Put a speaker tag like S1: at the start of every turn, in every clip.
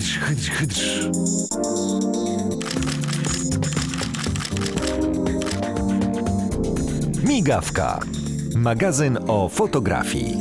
S1: Hydrz. Migawka. Magazyn o fotografii.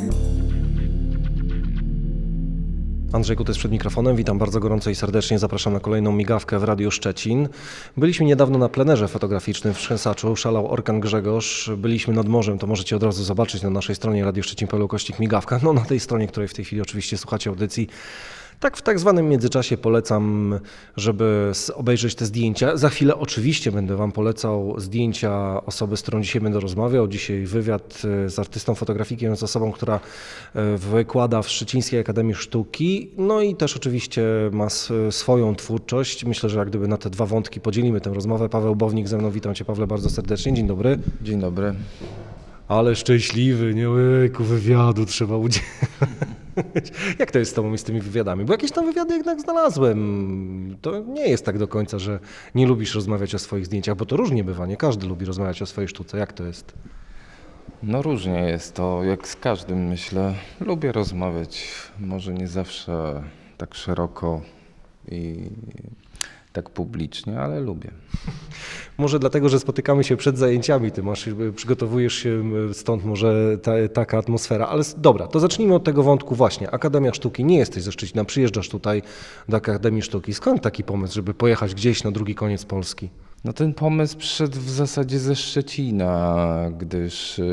S2: Andrzej Kutysz przed mikrofonem. Witam bardzo gorąco i serdecznie. Zapraszam na kolejną migawkę w Radiu Szczecin. Byliśmy niedawno na plenerze fotograficznym w Trzęsaczu. Szalał orkan Grzegorz. Byliśmy nad morzem. To możecie od razu zobaczyć na naszej stronie radioszczecin.pl/migawka. No na tej stronie, której w tej chwili oczywiście słuchacie audycji. Tak w tak zwanym międzyczasie polecam, żeby obejrzeć te zdjęcia. Za chwilę oczywiście będę Wam polecał zdjęcia osoby, z którą dzisiaj będę rozmawiał. Dzisiaj wywiad z artystą, fotografikiem, z osobą, która wykłada w Szczecińskiej Akademii Sztuki. No i też oczywiście ma swoją twórczość. Myślę, że jak gdyby na te dwa wątki podzielimy tę rozmowę. Paweł Bownik ze mną. Witam Cię, Pawle, bardzo serdecznie. Dzień dobry.
S3: Dzień dobry.
S2: Ale szczęśliwy, nie łyku, wywiadu trzeba udzielić. Jak to jest z Tobą i z tymi wywiadami? Bo jakieś tam wywiady jednak znalazłem. To nie jest tak do końca, że nie lubisz rozmawiać o swoich zdjęciach, bo to różnie bywa, nie każdy lubi rozmawiać o swojej sztuce. Jak to jest?
S3: No różnie jest to, jak z każdym myślę. Lubię rozmawiać, może nie zawsze tak szeroko i tak publicznie, ale lubię.
S2: Może dlatego, że spotykamy się przed zajęciami, ty przygotowujesz się, stąd może taka atmosfera. Ale dobra, to zacznijmy od tego wątku właśnie. Akademia Sztuki, nie jesteś ze Szczecina, przyjeżdżasz tutaj do Akademii Sztuki. Skąd taki pomysł, żeby pojechać gdzieś na drugi koniec Polski?
S3: No ten pomysł przyszedł w zasadzie ze Szczecina, gdyż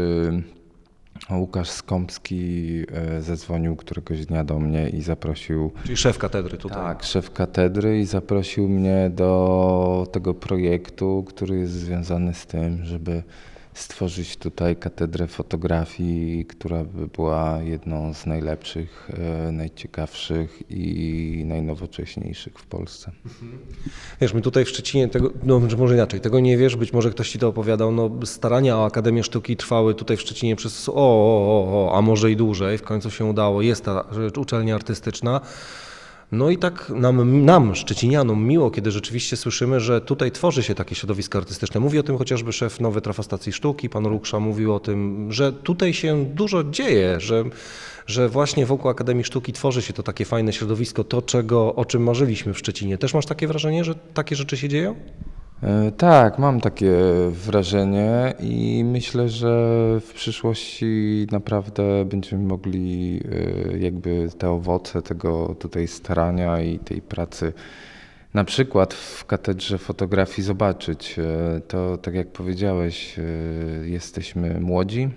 S3: Łukasz Skąpski zadzwonił któregoś dnia do mnie i zaprosił...
S2: Czyli szef katedry tutaj.
S3: Tak, szef katedry i zaprosił mnie do tego projektu, który jest związany z tym, żeby stworzyć tutaj katedrę fotografii, która by była jedną z najlepszych, najciekawszych i najnowocześniejszych w Polsce.
S2: Wiesz, my tutaj w Szczecinie, może inaczej, tego nie wiesz, być może ktoś Ci to opowiadał, starania o Akademię Sztuki trwały tutaj w Szczecinie przez a może i dłużej, w końcu się udało, jest ta uczelnia artystyczna. No i tak nam, szczecinianom, miło, kiedy rzeczywiście słyszymy, że tutaj tworzy się takie środowisko artystyczne. Mówi o tym chociażby szef Nowej Trafostacji Sztuki, pan Ruksza, mówił o tym, że tutaj się dużo dzieje, że właśnie wokół Akademii Sztuki tworzy się to takie fajne środowisko, o czym marzyliśmy w Szczecinie. Też masz takie wrażenie, że takie rzeczy się dzieją?
S3: Tak, mam takie wrażenie i myślę, że w przyszłości naprawdę będziemy mogli jakby te owoce tego tutaj starania i tej pracy na przykład w katedrze fotografii zobaczyć. To tak jak powiedziałeś, jesteśmy młodzi.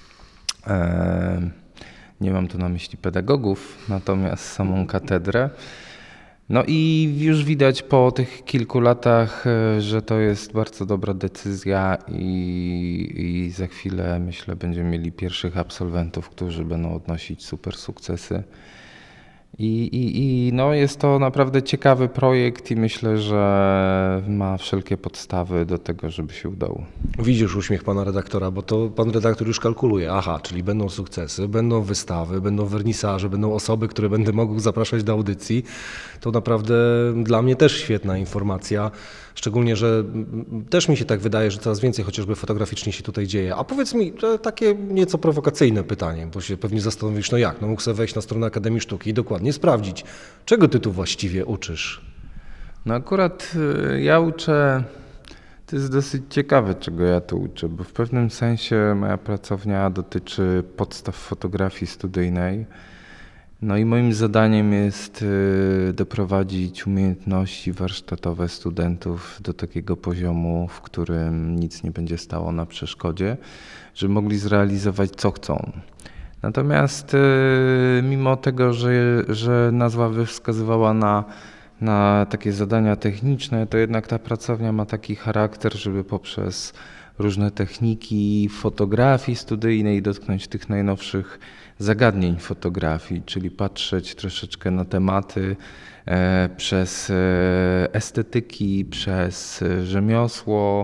S3: Nie mam tu na myśli pedagogów, natomiast samą katedrę. No i już widać po tych kilku latach, że to jest bardzo dobra decyzja i za chwilę, myślę, będziemy mieli pierwszych absolwentów, którzy będą odnosić super sukcesy. No jest to naprawdę ciekawy projekt i myślę, że ma wszelkie podstawy do tego, żeby się udało.
S2: Widzisz uśmiech pana redaktora, bo to pan redaktor już kalkuluje. Aha, czyli będą sukcesy, będą wystawy, będą wernisaże, będą osoby, które będę mógł zapraszać do audycji. To naprawdę dla mnie też świetna informacja. Szczególnie, że też mi się tak wydaje, że coraz więcej chociażby fotograficznie się tutaj dzieje. A powiedz mi, takie nieco prowokacyjne pytanie, bo się pewnie zastanowisz, mógł sobie wejść na stronę Akademii Sztuki i dokładnie sprawdzić, czego ty tu właściwie uczysz?
S3: No akurat ja uczę, to jest dosyć ciekawe, czego ja tu uczę, bo w pewnym sensie moja pracownia dotyczy podstaw fotografii studyjnej. No i moim zadaniem jest doprowadzić umiejętności warsztatowe studentów do takiego poziomu, w którym nic nie będzie stało na przeszkodzie, żeby mogli zrealizować co chcą. Natomiast mimo tego, że nazwa wskazywała na takie zadania techniczne, to jednak ta pracownia ma taki charakter, żeby poprzez różne techniki fotografii studyjnej dotknąć tych najnowszych zagadnień fotografii, czyli patrzeć troszeczkę na tematy przez estetyki, przez rzemiosło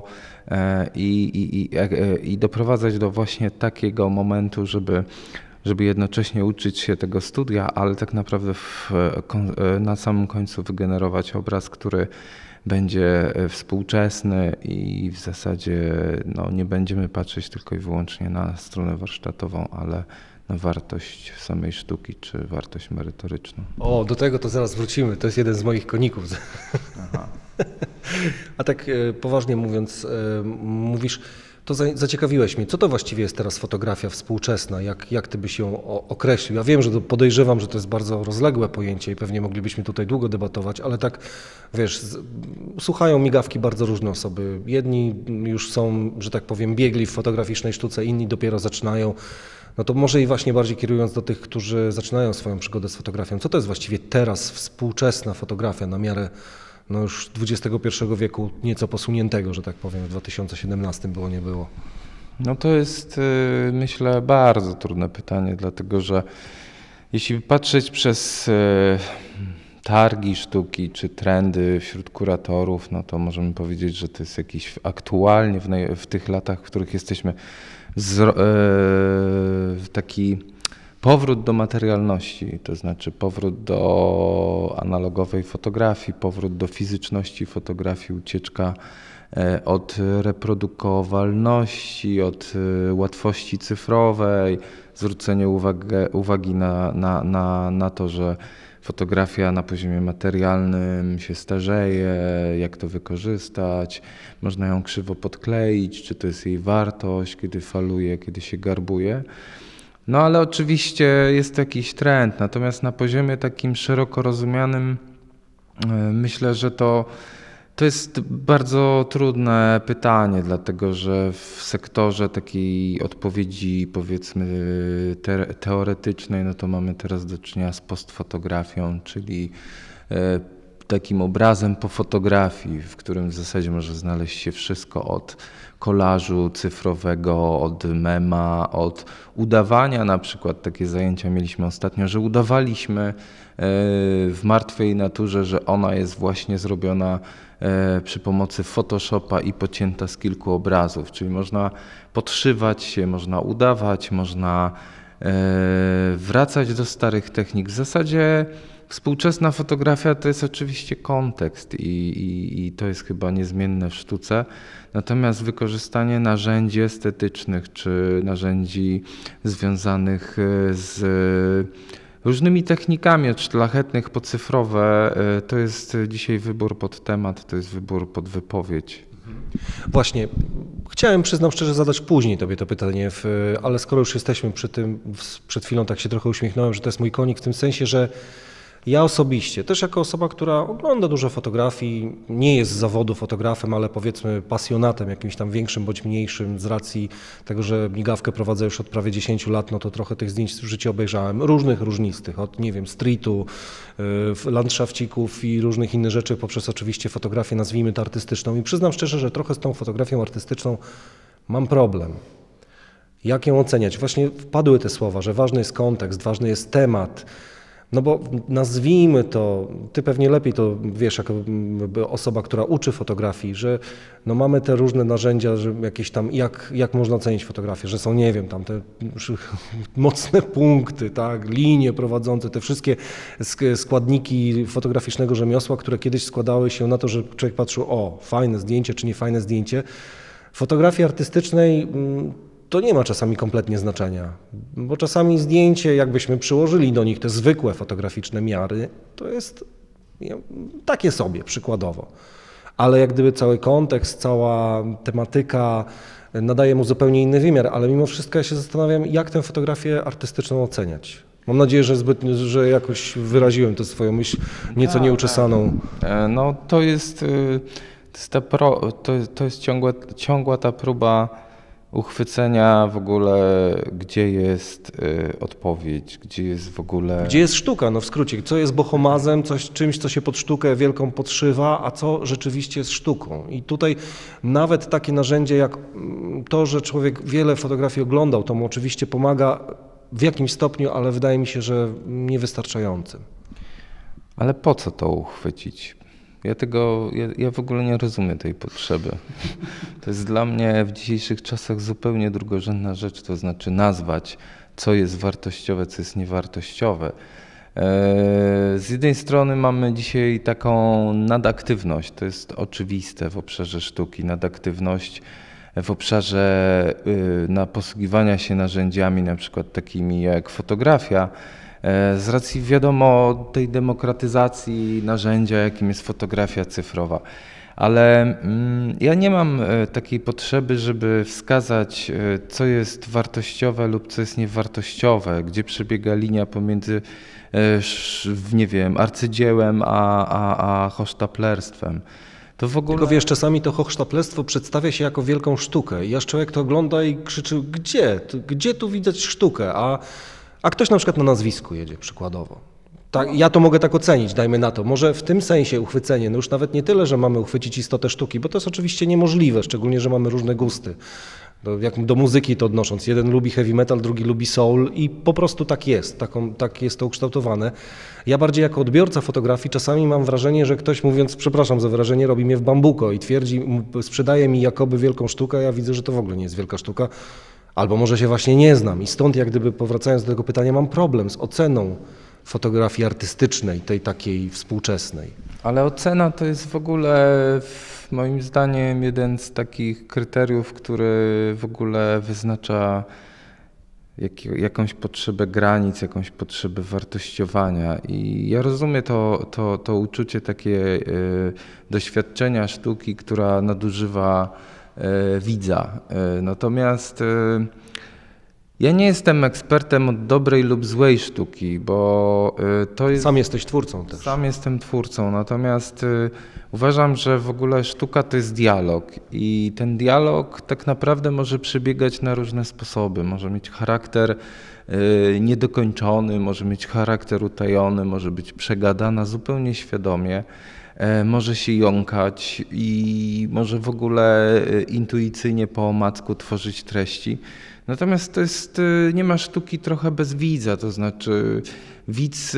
S3: i doprowadzać do właśnie takiego momentu, żeby jednocześnie uczyć się tego studia, ale tak naprawdę na samym końcu wygenerować obraz, który będzie współczesny i w zasadzie nie będziemy patrzeć tylko i wyłącznie na stronę warsztatową, ale na wartość samej sztuki czy wartość merytoryczną.
S2: O, do tego to zaraz wrócimy. To jest jeden z moich koników.
S3: Aha.
S2: A tak poważnie mówiąc, mówisz, to zaciekawiłeś mnie. Co to właściwie jest teraz fotografia współczesna? Jak ty byś ją określił? Ja wiem, że podejrzewam, że to jest bardzo rozległe pojęcie i pewnie moglibyśmy tutaj długo debatować, ale tak, wiesz, słuchają migawki bardzo różne osoby. Jedni już są, że tak powiem, biegli w fotograficznej sztuce, inni dopiero zaczynają. No to może i właśnie bardziej kierując do tych, którzy zaczynają swoją przygodę z fotografią. Co to jest właściwie teraz współczesna fotografia na miarę no już XXI wieku, nieco posuniętego, że tak powiem, w 2017 było, nie było?
S3: No to jest, myślę, bardzo trudne pytanie, dlatego że jeśli patrzeć przez targi sztuki czy trendy wśród kuratorów, no to możemy powiedzieć, że to jest jakiś aktualnie w tych latach, w których jesteśmy, taki powrót do materialności, to znaczy powrót do analogowej fotografii, powrót do fizyczności fotografii, ucieczka od reprodukowalności, od łatwości cyfrowej, zwrócenie uwagi na to, że fotografia na poziomie materialnym się starzeje, jak to wykorzystać, można ją krzywo podkleić, czy to jest jej wartość, kiedy faluje, kiedy się garbuje. No ale oczywiście jest to jakiś trend, natomiast na poziomie takim szeroko rozumianym myślę, że to jest bardzo trudne pytanie, dlatego że w sektorze takiej odpowiedzi powiedzmy teoretycznej, no to mamy teraz do czynienia z postfotografią, czyli takim obrazem po fotografii, w którym w zasadzie może znaleźć się wszystko od kolażu cyfrowego, od mema, od udawania, na przykład takie zajęcia mieliśmy ostatnio, że udawaliśmy w martwej naturze, że ona jest właśnie zrobiona przy pomocy Photoshopa i pocięta z kilku obrazów, czyli można podszywać się, można udawać, można wracać do starych technik. W zasadzie współczesna fotografia to jest oczywiście kontekst i to jest chyba niezmienne w sztuce, natomiast wykorzystanie narzędzi estetycznych czy narzędzi związanych z różnymi technikami, od szlachetnych po cyfrowe, to jest dzisiaj wybór pod temat, to jest wybór pod wypowiedź.
S2: Właśnie, chciałem, przyznam szczerze, zadać później tobie to pytanie, ale skoro już jesteśmy przy tym, przed chwilą tak się trochę uśmiechnąłem, że to jest mój konik w tym sensie, że ja osobiście, też jako osoba, która ogląda dużo fotografii, nie jest z zawodu fotografem, ale powiedzmy pasjonatem jakimś tam większym bądź mniejszym z racji tego, że migawkę prowadzę już od prawie 10 lat, no to trochę tych zdjęć w życiu obejrzałem, różnistych, od nie wiem, streetu, landszafcików i różnych innych rzeczy, poprzez oczywiście fotografię, nazwijmy to artystyczną i przyznam szczerze, że trochę z tą fotografią artystyczną mam problem. Jak ją oceniać? Właśnie wpadły te słowa, że ważny jest kontekst, ważny jest temat. No bo nazwijmy to, ty pewnie lepiej to wiesz, jako osoba, która uczy fotografii, że no mamy te różne narzędzia, że jakieś tam, jak można ocenić fotografię, że są, nie wiem, tam te mocne punkty, tak, linie prowadzące, te wszystkie składniki fotograficznego rzemiosła, które kiedyś składały się na to, że człowiek patrzył, o, fajne zdjęcie, czy nie fajne zdjęcie. W fotografii artystycznej to nie ma czasami kompletnie znaczenia, bo czasami zdjęcie, jakbyśmy przyłożyli do nich te zwykłe fotograficzne miary, to jest takie sobie przykładowo. Ale jak gdyby cały kontekst, cała tematyka nadaje mu zupełnie inny wymiar, ale mimo wszystko ja się zastanawiam, jak tę fotografię artystyczną oceniać. Mam nadzieję, że jakoś wyraziłem tę swoją myśl nieco nieuczesaną.
S3: No to jest ciągła ta próba uchwycenia w ogóle, gdzie jest odpowiedź, gdzie jest w ogóle...
S2: Gdzie jest sztuka, no w skrócie, co jest bohomazem, czymś, co się pod sztukę wielką podszywa, a co rzeczywiście jest sztuką. I tutaj nawet takie narzędzie jak to, że człowiek wiele fotografii oglądał, to mu oczywiście pomaga w jakimś stopniu, ale wydaje mi się, że niewystarczającym.
S3: Ale po co to uchwycić? Ja w ogóle nie rozumiem tej potrzeby. To jest dla mnie w dzisiejszych czasach zupełnie drugorzędna rzecz, to znaczy nazwać, co jest wartościowe, co jest niewartościowe. Z jednej strony mamy dzisiaj taką nadaktywność, to jest oczywiste w obszarze sztuki, nadaktywność w obszarze posługiwania się narzędziami, na przykład takimi jak fotografia, z racji wiadomo tej demokratyzacji narzędzia, jakim jest fotografia cyfrowa. Ale ja nie mam takiej potrzeby, żeby wskazać, co jest wartościowe lub co jest niewartościowe, gdzie przebiega linia pomiędzy, nie wiem, arcydziełem a hochsztaplerstwem. To w ogóle...
S2: Tylko wiesz, czasami to hochsztaplerstwo przedstawia się jako wielką sztukę i aż człowiek to ogląda i krzyczy, gdzie tu widać sztukę, a ktoś na przykład na nazwisku jedzie przykładowo. Tak, ja to mogę tak ocenić, dajmy na to. Może w tym sensie uchwycenie, no już nawet nie tyle, że mamy uchwycić istotę sztuki, bo to jest oczywiście niemożliwe, szczególnie, że mamy różne gusty. Jak do muzyki to odnosząc, jeden lubi heavy metal, drugi lubi soul i po prostu tak jest, tak jest to ukształtowane. Ja bardziej jako odbiorca fotografii czasami mam wrażenie, że ktoś, mówiąc, przepraszam za wyrażenie, robi mnie w bambuko i twierdzi, sprzedaje mi jakoby wielką sztukę, a ja widzę, że to w ogóle nie jest wielka sztuka, albo może się właśnie nie znam i stąd jak gdyby powracając do tego pytania mam problem z oceną fotografii artystycznej, tej takiej współczesnej.
S3: Ale ocena to jest w ogóle moim zdaniem jeden z takich kryteriów, który w ogóle wyznacza jakąś potrzebę granic, jakąś potrzebę wartościowania. I ja rozumiem to uczucie takie doświadczenia sztuki, która nadużywa widza. Natomiast ja nie jestem ekspertem od dobrej lub złej sztuki, bo to jest...
S2: Sam jesteś twórcą też.
S3: Sam jestem twórcą, natomiast uważam, że w ogóle sztuka to jest dialog i ten dialog tak naprawdę może przebiegać na różne sposoby. Może mieć charakter niedokończony, może mieć charakter utajony, może być przegadana zupełnie świadomie. Może się jąkać i może w ogóle intuicyjnie po omacku tworzyć treści. Natomiast to jest, nie ma sztuki trochę bez widza, to znaczy widz,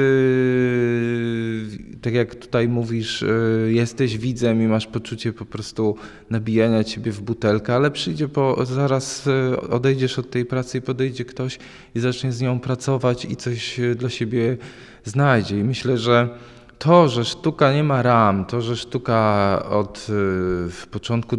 S3: tak jak tutaj mówisz, jesteś widzem i masz poczucie po prostu nabijania ciebie w butelkę, ale przyjdzie zaraz odejdziesz od tej pracy i podejdzie ktoś i zacznie z nią pracować i coś dla siebie znajdzie. I myślę, że to, że sztuka nie ma ram, to, że sztuka od początku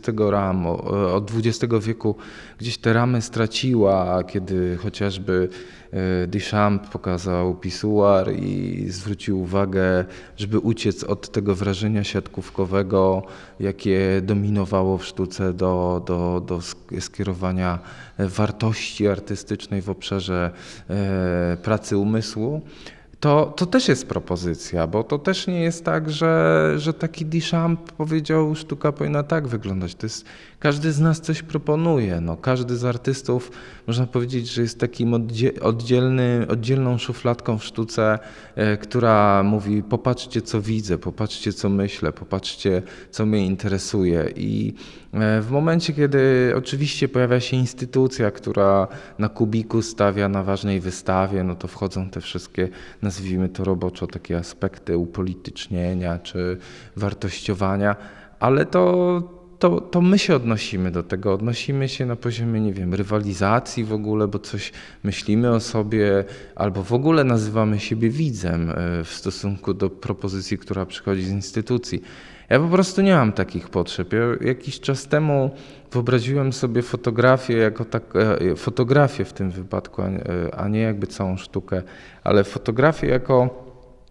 S3: od XX wieku gdzieś te ramy straciła, kiedy chociażby Duchamp pokazał pisuar i zwrócił uwagę, żeby uciec od tego wrażenia siatkówkowego, jakie dominowało w sztuce do skierowania wartości artystycznej w obszarze pracy umysłu. To też jest propozycja, bo to też nie jest tak, że taki Duchamp powiedział, sztuka powinna tak wyglądać. To jest, każdy z nas coś proponuje. No, każdy z artystów, można powiedzieć, że jest takim oddzielną szufladką w sztuce, która mówi popatrzcie co widzę, popatrzcie co myślę, popatrzcie co mnie interesuje. I w momencie, kiedy oczywiście pojawia się instytucja, która na kubiku stawia na ważnej wystawie, no to wchodzą te wszystkie, nazwijmy to roboczo, takie aspekty upolitycznienia czy wartościowania, ale to my się odnosimy do tego, odnosimy się na poziomie, nie wiem, rywalizacji w ogóle, bo coś myślimy o sobie, albo w ogóle nazywamy siebie widzem w stosunku do propozycji, która przychodzi z instytucji. Ja po prostu nie mam takich potrzeb. Ja jakiś czas temu wyobraziłem sobie fotografię jako fotografię w tym wypadku, a nie jakby całą sztukę, ale fotografię jako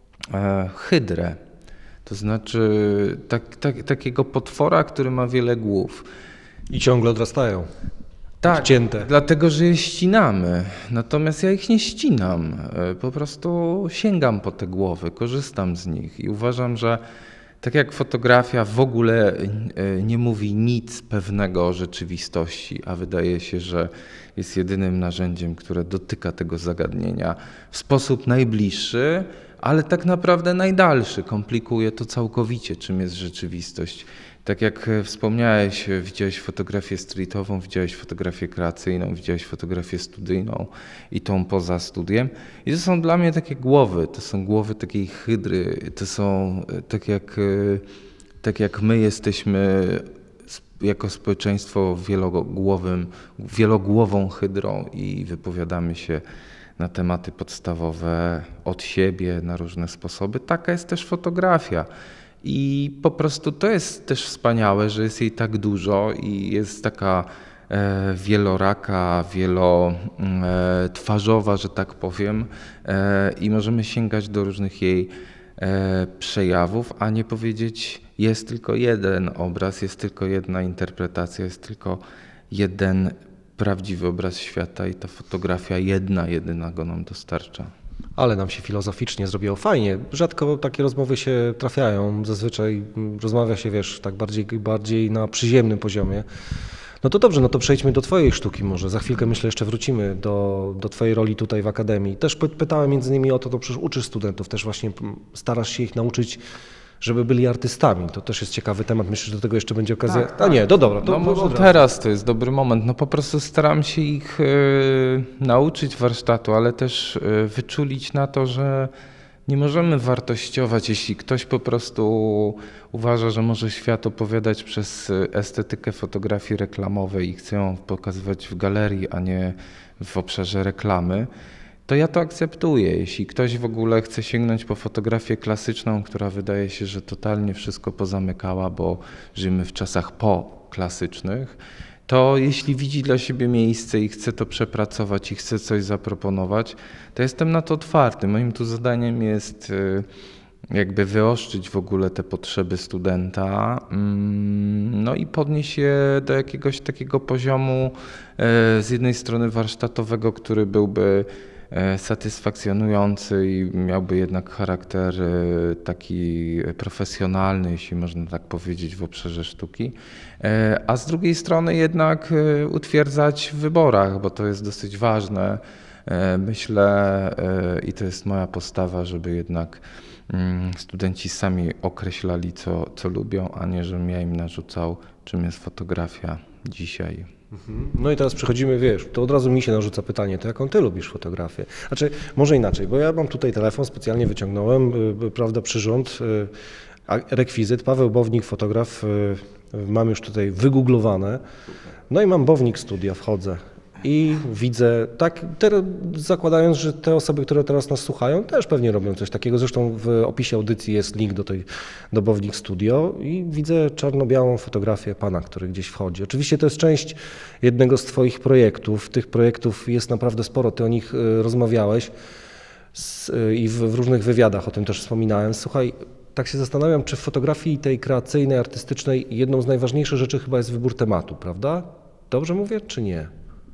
S3: hydrę. To znaczy takiego potwora, który ma wiele głów.
S2: I ciągle odrastają.
S3: Tak,
S2: odcięte.
S3: Dlatego, że je ścinamy. Natomiast ja ich nie ścinam. Po prostu sięgam po te głowy, korzystam z nich i uważam, że tak jak fotografia w ogóle nie mówi nic pewnego o rzeczywistości, a wydaje się, że jest jedynym narzędziem, które dotyka tego zagadnienia w sposób najbliższy, ale tak naprawdę najdalszy, komplikuje to całkowicie, czym jest rzeczywistość. Tak jak wspomniałeś, widziałeś fotografię streetową, widziałeś fotografię kreacyjną, widziałeś fotografię studyjną i tą poza studiem. I to są dla mnie takie głowy, to są głowy takiej hydry, to są tak jak my jesteśmy jako społeczeństwo wielogłową hydrą i wypowiadamy się na tematy podstawowe od siebie na różne sposoby. Taka jest też fotografia. I po prostu to jest też wspaniałe, że jest jej tak dużo i jest taka wieloraka, wielotwarzowa, że tak powiem, i możemy sięgać do różnych jej przejawów, a nie powiedzieć, jest tylko jeden obraz, jest tylko jedna interpretacja, jest tylko jeden prawdziwy obraz świata i ta fotografia jedyna go nam dostarcza.
S2: Ale nam się filozoficznie zrobiło fajnie. Rzadko takie rozmowy się trafiają. Zazwyczaj rozmawia się, wiesz, tak bardziej na przyziemnym poziomie. No to dobrze, no to przejdźmy do twojej sztuki może. Za chwilkę, myślę, jeszcze wrócimy do twojej roli tutaj w Akademii. Też pytałem między innymi o to, to przecież uczysz studentów, też właśnie starasz się ich nauczyć, żeby byli artystami. To też jest ciekawy temat. Myślę, że do tego jeszcze będzie okazja.
S3: Tak.
S2: A nie, to dobra. To
S3: może teraz to jest dobry moment. No po prostu staram się ich nauczyć warsztatu, ale też wyczulić na to, że nie możemy wartościować, jeśli ktoś po prostu uważa, że może świat opowiadać przez estetykę fotografii reklamowej i chce ją pokazywać w galerii, a nie w obszarze reklamy, to ja to akceptuję. Jeśli ktoś w ogóle chce sięgnąć po fotografię klasyczną, która wydaje się, że totalnie wszystko pozamykała, bo żyjemy w czasach poklasycznych, to jeśli widzi dla siebie miejsce i chce to przepracować i chce coś zaproponować, to jestem na to otwarty. Moim tu zadaniem jest jakby wyostrzyć w ogóle te potrzeby studenta, no i podnieść je do jakiegoś takiego poziomu z jednej strony warsztatowego, który byłby satysfakcjonujący i miałby jednak charakter taki profesjonalny, jeśli można tak powiedzieć, w obszarze sztuki, a z drugiej strony jednak utwierdzać w wyborach, bo to jest dosyć ważne. Myślę i to jest moja postawa, żeby jednak studenci sami określali, co lubią, a nie żebym ja im narzucał, czym jest fotografia dzisiaj.
S2: No i teraz przechodzimy, wiesz, to od razu mi się narzuca pytanie, to jaką ty lubisz fotografię? Znaczy, może inaczej, bo ja mam tutaj telefon, specjalnie wyciągnąłem, prawda, przyrząd, rekwizyt, Paweł Bownik, fotograf, mam już tutaj wygooglowane, no i mam Bownik Studia, wchodzę i widzę, tak teraz zakładając, że te osoby, które teraz nas słuchają, też pewnie robią coś takiego. Zresztą w opisie audycji jest link do Bownik Studio i widzę czarno-białą fotografię pana, który gdzieś wchodzi. Oczywiście to jest część jednego z twoich projektów. Tych projektów jest naprawdę sporo, ty o nich rozmawiałeś i w różnych wywiadach o tym też wspominałem. Słuchaj, tak się zastanawiam, czy w fotografii tej kreacyjnej, artystycznej jedną z najważniejszych rzeczy chyba jest wybór tematu, prawda? Dobrze mówię, czy nie?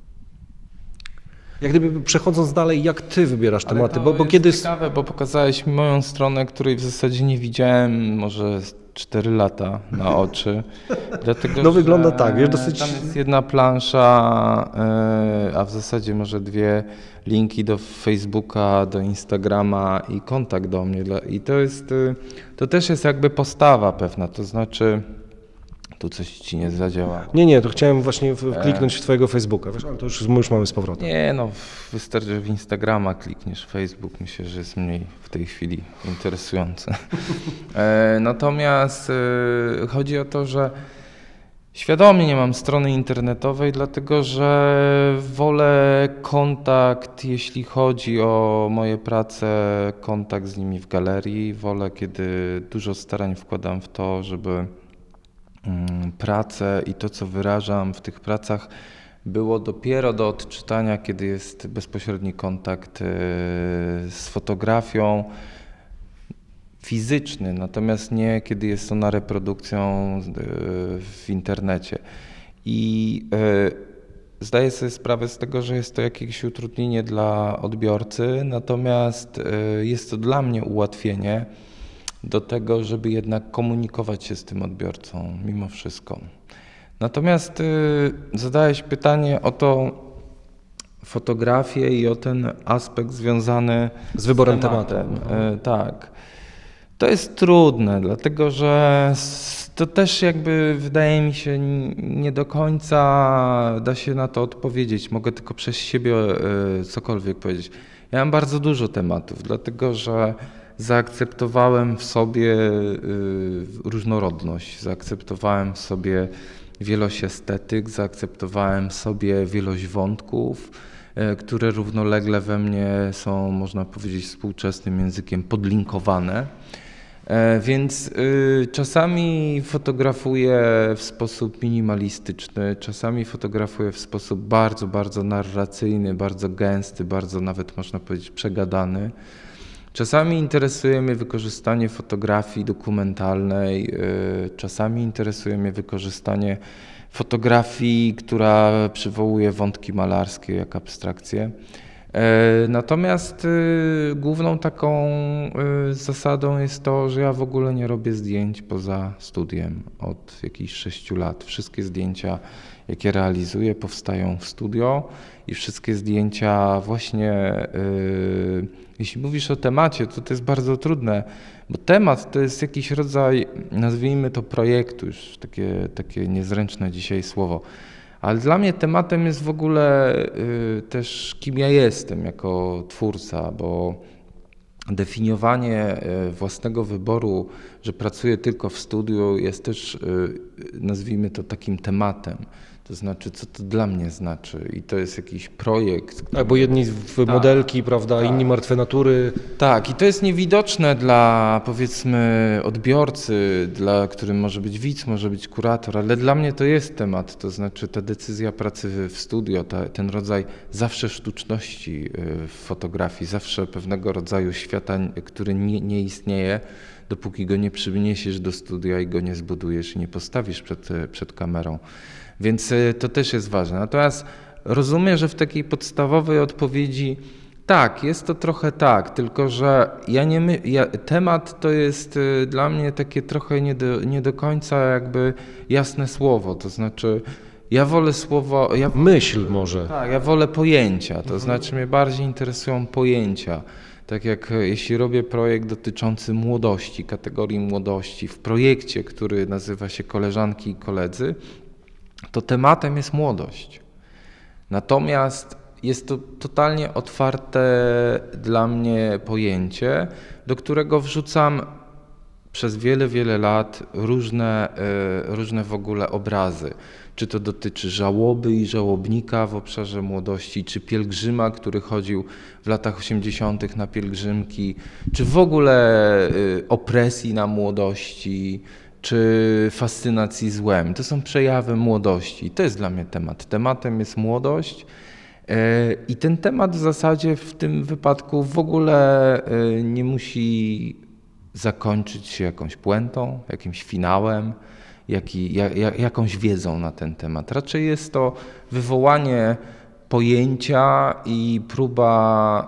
S2: Jak gdyby przechodząc dalej, jak ty wybierasz tematy, bo
S3: jest
S2: kiedy...
S3: ciekawe, bo pokazałeś mi moją stronę, której w zasadzie nie widziałem może 4 lata na oczy. Dlatego,
S2: no wygląda tak, wiesz, dosyć...
S3: Tam jest jedna plansza, a w zasadzie może 2 linki do Facebooka, do Instagrama i kontakt do mnie. I to też jest jakby postawa pewna, to znaczy... Tu coś ci nie zadziałało.
S2: Nie, to chciałem właśnie kliknąć w twojego Facebooka, wiesz, ale to już mamy z powrotem.
S3: Nie, no wystarczy, że w Instagrama klikniesz, Facebook myślę, że jest mniej w tej chwili interesujący. Natomiast chodzi o to, że świadomie nie mam strony internetowej, dlatego że wolę kontakt, jeśli chodzi o moje prace, kontakt z nimi w galerii. Wolę, kiedy dużo starań wkładam w to, żeby pracę i to, co wyrażam w tych pracach, było dopiero do odczytania, kiedy jest bezpośredni kontakt z fotografią fizyczny, natomiast nie kiedy jest ona reprodukcją w internecie. I zdaję sobie sprawę z tego, że jest to jakieś utrudnienie dla odbiorcy, natomiast jest to dla mnie ułatwienie do tego, żeby jednak komunikować się z tym odbiorcą mimo wszystko. Natomiast zadałeś pytanie o tą fotografię i o ten aspekt związany
S2: z wyborem
S3: tematu.
S2: tematu.
S3: Tak. To jest trudne, dlatego że to też jakby wydaje mi się nie do końca da się na to odpowiedzieć. Mogę tylko przez siebie cokolwiek powiedzieć. Ja mam bardzo dużo tematów, dlatego że zaakceptowałem w sobie różnorodność, zaakceptowałem w sobie wielość estetyk, zaakceptowałem w sobie wielość wątków, które równolegle we mnie są, można powiedzieć, współczesnym językiem podlinkowane. Więc czasami fotografuję w sposób minimalistyczny, czasami fotografuję w sposób bardzo, bardzo narracyjny, bardzo gęsty, bardzo nawet można powiedzieć przegadany. Czasami interesuje mnie wykorzystanie fotografii dokumentalnej, czasami interesuje mnie wykorzystanie fotografii, która przywołuje wątki malarskie jak abstrakcje. Natomiast główną taką zasadą jest to, że ja w ogóle nie robię zdjęć poza studiem od jakichś 6 lat. Wszystkie zdjęcia, jakie realizuję, powstają w studio i wszystkie zdjęcia właśnie, jeśli mówisz o temacie, to jest bardzo trudne, bo temat to jest jakiś rodzaj, nazwijmy to projektu, już takie niezręczne dzisiaj słowo. Ale dla mnie tematem jest w ogóle też kim ja jestem jako twórca, bo definiowanie własnego wyboru, że pracuję tylko w studiu jest też, nazwijmy to takim tematem. To znaczy, co to dla mnie znaczy i to jest jakiś projekt.
S2: Tak, bo jedni w modelki, prawda, inni martwe natury.
S3: Tak, i to jest niewidoczne dla, powiedzmy, odbiorcy, dla którym może być widz, może być kurator, ale dla mnie to jest temat, to znaczy ta decyzja pracy w studio, ten rodzaj zawsze sztuczności w fotografii, zawsze pewnego rodzaju świata, który nie istnieje, dopóki go nie przyniesiesz do studia i go nie zbudujesz i nie postawisz przed kamerą. Więc to też jest ważne. Natomiast rozumiem, że w takiej podstawowej odpowiedzi tak, jest to trochę tak, tylko że temat to jest dla mnie takie trochę nie do końca jakby jasne słowo, to znaczy ja wolę słowo...
S2: Myśl może.
S3: Tak, ja wolę pojęcia, to znaczy mnie bardziej interesują pojęcia. Tak jak jeśli robię projekt dotyczący młodości, kategorii młodości, w projekcie, który nazywa się Koleżanki i koledzy, to tematem jest młodość. Natomiast jest to totalnie otwarte dla mnie pojęcie, do którego wrzucam przez wiele, wiele lat różne w ogóle obrazy. Czy to dotyczy żałoby i żałobnika w obszarze młodości, czy pielgrzyma, który chodził w latach 80. na pielgrzymki, czy w ogóle opresji na młodości, czy fascynacji złem. To są przejawy młodości. To jest dla mnie temat. Tematem jest młodość i ten temat w zasadzie w tym wypadku w ogóle nie musi zakończyć się jakąś puentą, jakimś finałem, jakąś wiedzą na ten temat. Raczej jest to wywołanie pojęcia i próba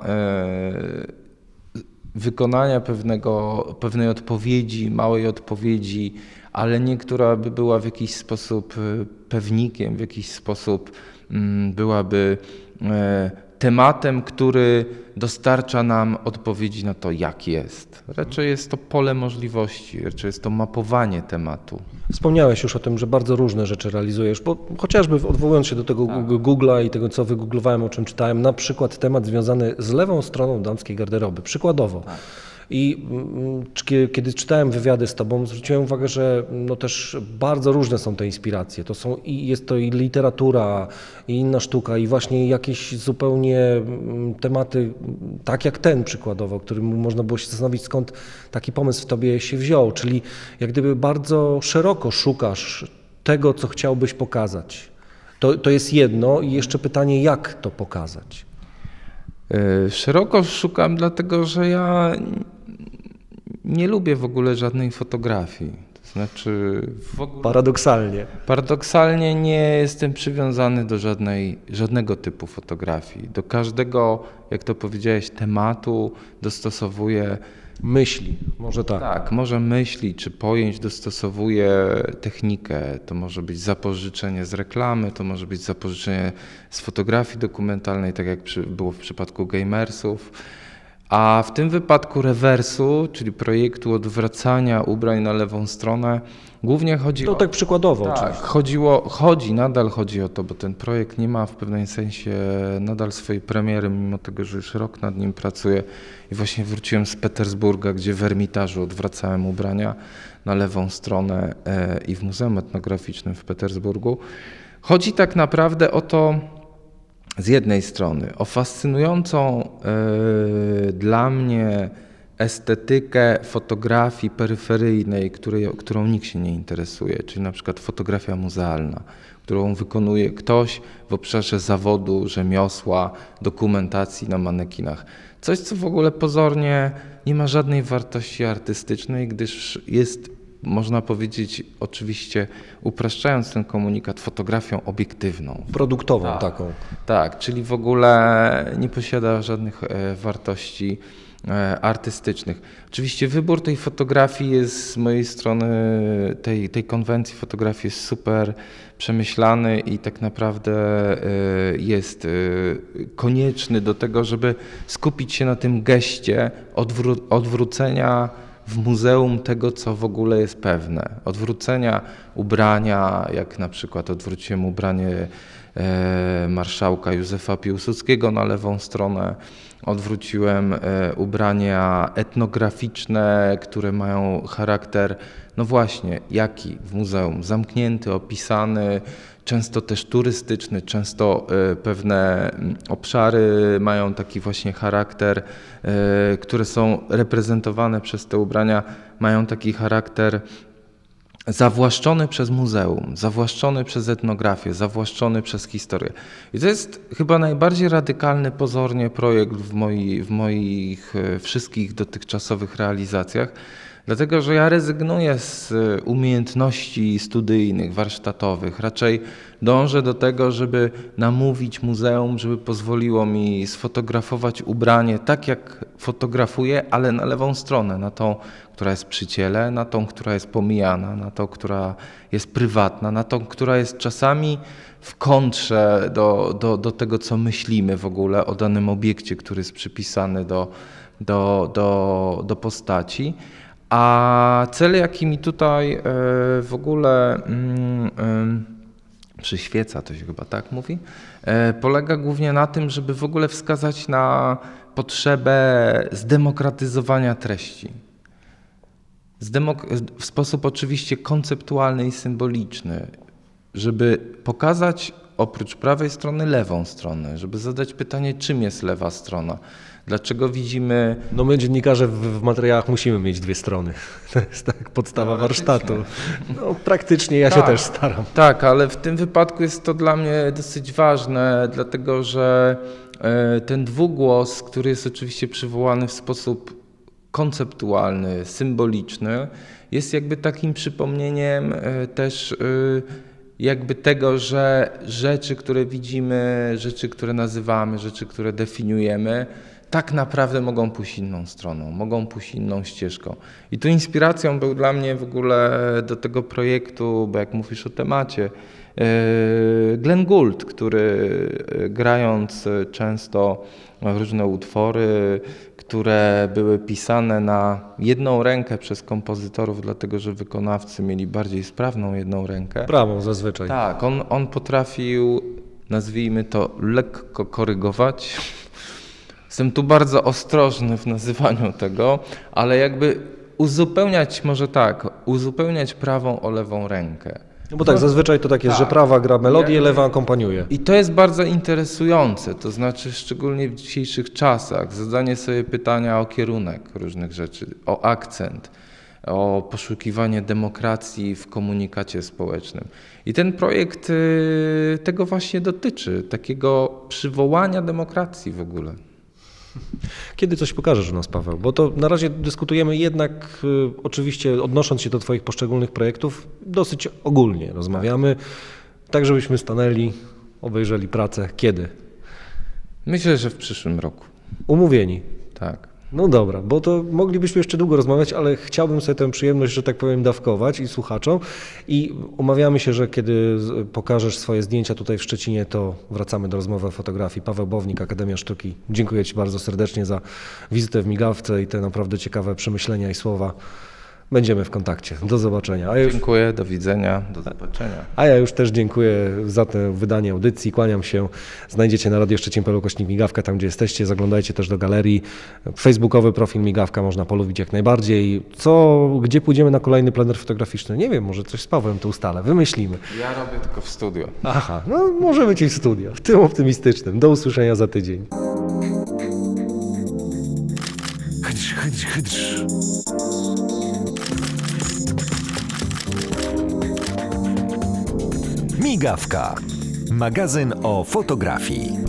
S3: wykonania pewnej odpowiedzi, małej odpowiedzi, ale nie która by była w jakiś sposób pewnikiem, w jakiś sposób byłaby tematem, który dostarcza nam odpowiedzi na to, jak jest. Raczej jest to pole możliwości, raczej jest to mapowanie tematu.
S2: Wspomniałeś już o tym, że bardzo różne rzeczy realizujesz, bo chociażby odwołując się do tego Google'a i tego, co wygooglowałem, o czym czytałem, na przykład temat związany z lewą stroną damskiej garderoby, przykładowo. Tak. I kiedy czytałem wywiady z tobą, zwróciłem uwagę, że no też bardzo różne są te inspiracje. Jest to i literatura, i inna sztuka, i właśnie jakieś zupełnie tematy, tak jak ten przykładowo, którym można było się zastanowić, skąd taki pomysł w tobie się wziął, czyli jak gdyby bardzo szeroko szukasz tego, co chciałbyś pokazać. To jest jedno i jeszcze pytanie, jak to pokazać?
S3: Szeroko szukam, dlatego że ja nie lubię w ogóle żadnej fotografii. To znaczy w ogóle paradoksalnie nie jestem przywiązany do żadnego typu fotografii. Do każdego, jak to powiedziałeś, tematu dostosowuję
S2: myśli, może tak.
S3: Tak, może myśli czy pojęć dostosowuję technikę. To może być zapożyczenie z reklamy, to może być zapożyczenie z fotografii dokumentalnej, tak jak było w przypadku Gamersów. A w tym wypadku rewersu, czyli projektu odwracania ubrań na lewą stronę, głównie chodzi
S2: tak przykładowo.
S3: Tak, nadal chodzi o to, bo ten projekt nie ma w pewnym sensie nadal swojej premiery, mimo tego, że już rok nad nim pracuję i właśnie wróciłem z Petersburga, gdzie w Ermitażu odwracałem ubrania na lewą stronę i w Muzeum Etnograficznym w Petersburgu. Chodzi tak naprawdę o to, z jednej strony o fascynującą dla mnie estetykę fotografii peryferyjnej, którą nikt się nie interesuje, czyli na przykład fotografia muzealna, którą wykonuje ktoś w obszarze zawodu, rzemiosła, dokumentacji na manekinach. Coś, co w ogóle pozornie nie ma żadnej wartości artystycznej, gdyż jest, można powiedzieć, oczywiście upraszczając ten komunikat, fotografią obiektywną.
S2: Produktową taką.
S3: Tak, czyli w ogóle nie posiada żadnych wartości artystycznych. Oczywiście wybór tej fotografii jest z mojej strony, tej konwencji fotografii jest super przemyślany i tak naprawdę jest konieczny do tego, żeby skupić się na tym geście odwrócenia w muzeum tego, co w ogóle jest pewne. Odwrócenia ubrania, jak na przykład odwróciłem ubranie marszałka Józefa Piłsudskiego na lewą stronę, odwróciłem ubrania etnograficzne, które mają charakter, no właśnie, jaki w muzeum? Zamknięty, opisany, często też turystyczny, często pewne obszary mają taki właśnie charakter, które są reprezentowane przez te ubrania, mają taki charakter zawłaszczony przez muzeum, zawłaszczony przez etnografię, zawłaszczony przez historię. I to jest chyba najbardziej radykalny pozornie projekt w moich wszystkich dotychczasowych realizacjach, dlatego że ja rezygnuję z umiejętności studyjnych, warsztatowych. Raczej dążę do tego, żeby namówić muzeum, żeby pozwoliło mi sfotografować ubranie tak, jak fotografuję, ale na lewą stronę, na tą, która jest przy ciele, na tą, która jest pomijana, na tą, która jest prywatna, na tą, która jest czasami w kontrze do tego, co myślimy w ogóle o danym obiekcie, który jest przypisany do postaci. A cel, jaki mi tutaj w ogóle przyświeca, to się chyba tak mówi, polega głównie na tym, żeby w ogóle wskazać na potrzebę zdemokratyzowania treści. W sposób oczywiście konceptualny i symboliczny, żeby pokazać oprócz prawej strony lewą stronę, żeby zadać pytanie, czym jest lewa strona. Dlaczego widzimy...
S2: No my dziennikarze w materiałach musimy mieć dwie strony. To jest tak podstawa warsztatu. No praktycznie ja się też staram.
S3: Tak, ale w tym wypadku jest to dla mnie dosyć ważne, dlatego że ten dwugłos, który jest oczywiście przywołany w sposób konceptualny, symboliczny, jest jakby takim przypomnieniem też jakby tego, że rzeczy, które widzimy, rzeczy, które nazywamy, rzeczy, które definiujemy, tak naprawdę mogą pójść inną stroną, mogą pójść inną ścieżką. I tu inspiracją był dla mnie w ogóle do tego projektu, bo jak mówisz o temacie, Glenn Gould, który grając często w różne utwory, które były pisane na jedną rękę przez kompozytorów, dlatego że wykonawcy mieli bardziej sprawną jedną rękę.
S2: Prawą zazwyczaj.
S3: Tak, on potrafił, nazwijmy to, lekko korygować. Jestem tu bardzo ostrożny w nazywaniu tego, ale jakby uzupełniać prawą o lewą rękę.
S2: No bo tak, zazwyczaj to tak jest, że prawa gra melodię, lewa akompaniuje.
S3: I to jest bardzo interesujące, to znaczy szczególnie w dzisiejszych czasach, zadanie sobie pytania o kierunek różnych rzeczy, o akcent, o poszukiwanie demokracji w komunikacie społecznym. I ten projekt tego właśnie dotyczy, takiego przywołania demokracji w ogóle.
S2: Kiedy coś pokażesz u nas, Paweł? Bo to na razie dyskutujemy jednak, oczywiście odnosząc się do Twoich poszczególnych projektów, dosyć ogólnie rozmawiamy, tak żebyśmy stanęli, obejrzeli pracę. Kiedy?
S3: Myślę, że w przyszłym roku.
S2: Umówieni.
S3: Tak.
S2: No dobra, bo to moglibyśmy jeszcze długo rozmawiać, ale chciałbym sobie tę przyjemność, że tak powiem, dawkować i słuchaczom. I umawiamy się, że kiedy pokażesz swoje zdjęcia tutaj w Szczecinie, to wracamy do rozmowy o fotografii. Paweł Bownik, Akademia Sztuki. Dziękuję Ci bardzo serdecznie za wizytę w Migawce i te naprawdę ciekawe przemyślenia i słowa. Będziemy w kontakcie. Do zobaczenia.
S3: Dziękuję, do widzenia, do zobaczenia.
S2: A ja już też dziękuję za to wydanie audycji. Kłaniam się. Znajdziecie na radioszczecin.pl/Migawka, tam gdzie jesteście. Zaglądajcie też do galerii. Facebookowy profil Migawka można polubić jak najbardziej. Gdzie pójdziemy na kolejny plener fotograficzny? Nie wiem, może coś z Pawłem to ustalę. Wymyślimy.
S3: Ja robię tylko w studio.
S2: Aha, no może być i w studio. W tym optymistycznym. Do usłyszenia za tydzień.
S1: Hydź, hydź. Migawka. Magazyn o fotografii.